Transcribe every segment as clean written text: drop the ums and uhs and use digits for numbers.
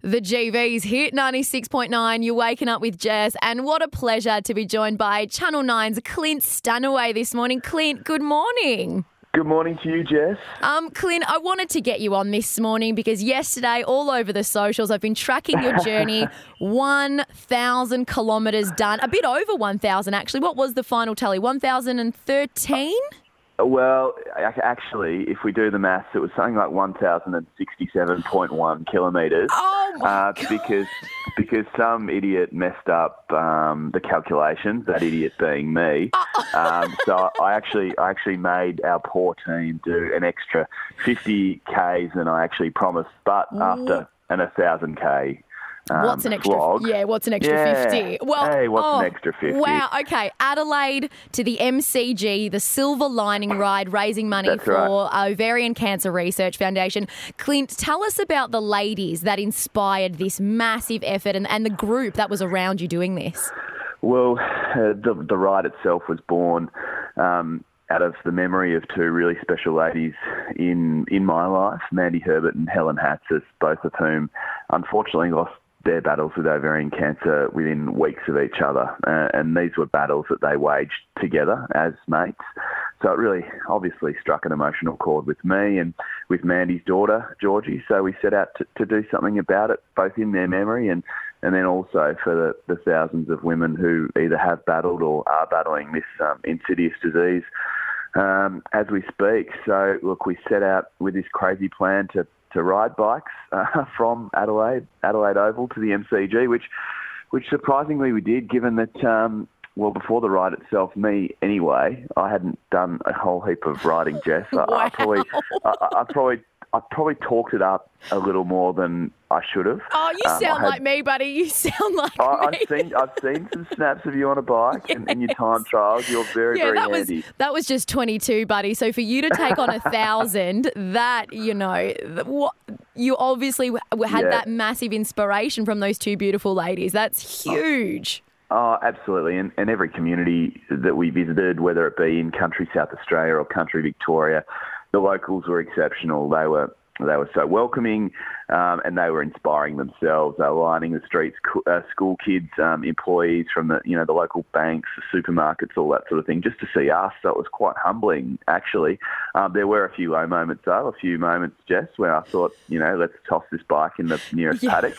The GV's hit 96.9. You're waking up with Jess, and what a pleasure to be joined by Channel 9's Clint Stanaway this morning. Clint, good morning. Good morning to you, Jess. Clint, I wanted to get you on this morning because yesterday, all over the socials, I've been tracking your journey. 1,000 kilometres done, a bit over 1,000 actually. What was the final tally? 1,013? Well, actually, if we do the maths, it was something like 1,067.1 kilometres. Oh, my God. Because some idiot messed up the calculations, that idiot being me. So I actually made our poor team do an extra 50 Ks than I actually promised, but after an 1,000 K What's an extra? slog. Yeah, what's an extra 50? Well, hey, what's an extra 50? Wow. Okay, Adelaide to the MCG, the Silver Lining Ride, raising money for Ovarian Cancer Research Foundation. Clint, tell us about the ladies that inspired this massive effort and the group that was around you doing this. Well, the ride itself was born out of the memory of two really special ladies in my life, Mandy Herbert and Helen Hatzis, both of whom unfortunately lost their battles with ovarian cancer within weeks of each other. And these were battles that they waged together as mates. So it really obviously struck an emotional chord with me and with Mandy's daughter, Georgie. So we set out to do something about it, both in their memory and then also for the thousands of women who either have battled or are battling this insidious disease as we speak. So, look, we set out with this crazy plan to ride bikes from Adelaide Oval to the MCG, which surprisingly we did, given that, before the ride itself, me anyway, I hadn't done a whole heap of riding, Jess. Wow. I probably talked it up a little more than I should have. Oh, you sound like me, buddy. You sound like me. I've seen some snaps of you on a bike and your time trials. You're very handy. That was just 22, buddy. So for you to take on 1,000, that, you obviously had that massive inspiration from those two beautiful ladies. That's huge. Oh, absolutely. And every community that we visited, whether it be in country South Australia or country Victoria, the locals were exceptional. They were so welcoming, and they were inspiring themselves. They were lining the streets, school kids, employees from the local banks, the supermarkets, all that sort of thing, just to see us. So it was quite humbling, actually. There were a few low moments, though, a few moments, Jess, where I thought, let's toss this bike in the nearest paddock.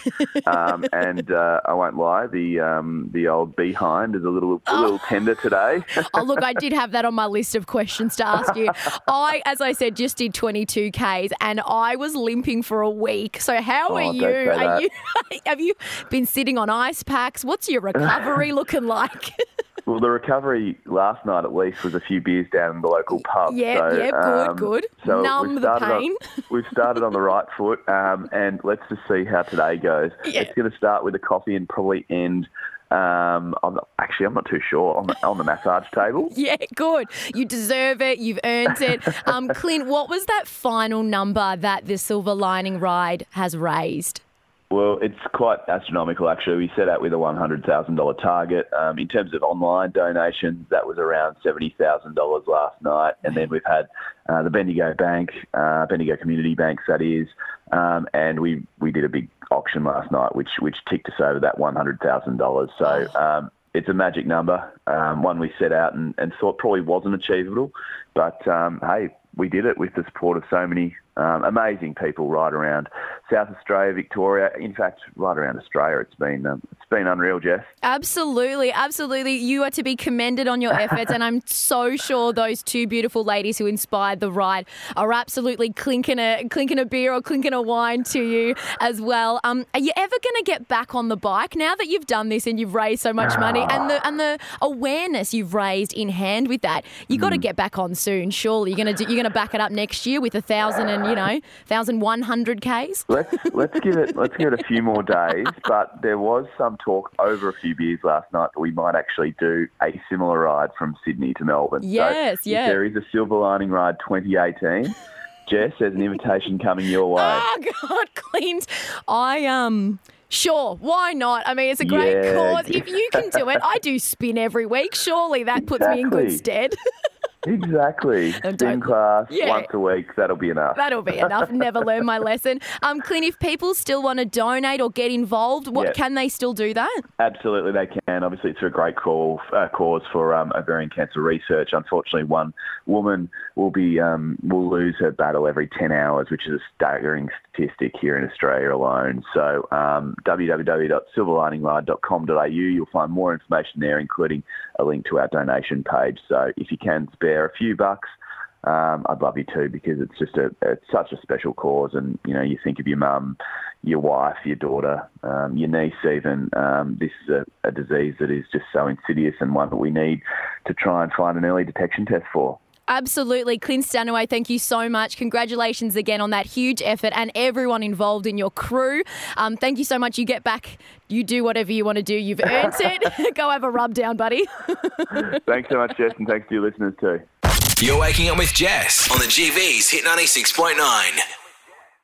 And I won't lie, the old behind is a little tender today. Oh, look, I did have that on my list of questions to ask you. I, as I said, just did 22 Ks, and I was limping for a week. So how are you? Have you been sitting on ice packs? What's your recovery looking like? Well, the recovery last night at least was a few beers down in the local pub. Good. So numb the pain. We've started on the right foot, and let's just see how today goes. Yeah. It's going to start with a coffee and probably end. I'm not too sure on the massage table. Yeah, good. You deserve it. You've earned it. Clint, what was that final number that the Silver Lining Ride has raised? Well, it's quite astronomical, actually. We set out with a $100,000 target. In terms of online donations, that was around $70,000 last night. And then we've had the Bendigo Bank, Bendigo Community Banks, that is, and we did a big auction last night, which ticked us over that $100,000. So it's a magic number, one we set out and thought probably wasn't achievable. But, hey, we did it with the support of so many amazing people right around South Australia, Victoria, in fact, right around Australia. It's been unreal, Jess. Absolutely. You are to be commended on your efforts, and I'm so sure those two beautiful ladies who inspired the ride are absolutely clinking a beer or clinking a wine to you as well. Are you ever going to get back on the bike now that you've done this and you've raised so much money and the awareness you've raised in hand with that? You got to get back on soon, surely. You're going to back it up next year with 1,100 Ks. Let's give it a few more days. But there was some talk over a few beers last night that we might actually do a similar ride from Sydney to Melbourne. Yes, so if there is a Silver Lining Ride 2018. Jess, there's an invitation coming your way. Oh God, Clint, sure, why not? I mean, it's a great cause. If you can do it, I do spin every week. Surely that puts me in good stead. Exactly. Spin class once a week, that'll be enough. That'll be enough. Never learn my lesson. Clint, if people still want to donate or get involved, can they still do that? Absolutely, they can. Obviously, it's a great cause for ovarian cancer research. Unfortunately, one woman will lose her battle every 10 hours, which is a staggering statistic here in Australia alone. So www.silverliningride.com.au, you'll find more information there, including a link to our donation page. So if you can spare a few bucks, I'd love you to, because it's just it's such a special cause. And, you think of your mum, your wife, your daughter, your niece even. This is a disease that is just so insidious, and one that we need to try and find an early detection test for. Absolutely. Clint Stanaway, thank you so much. Congratulations again on that huge effort, and everyone involved in your crew. Thank you so much. You get back, you do whatever you want to do. You've earned it. Go have a rub down, buddy. Thanks so much, Jess, and thanks to your listeners too. You're waking up with Jess on the GV's Hit 96.9.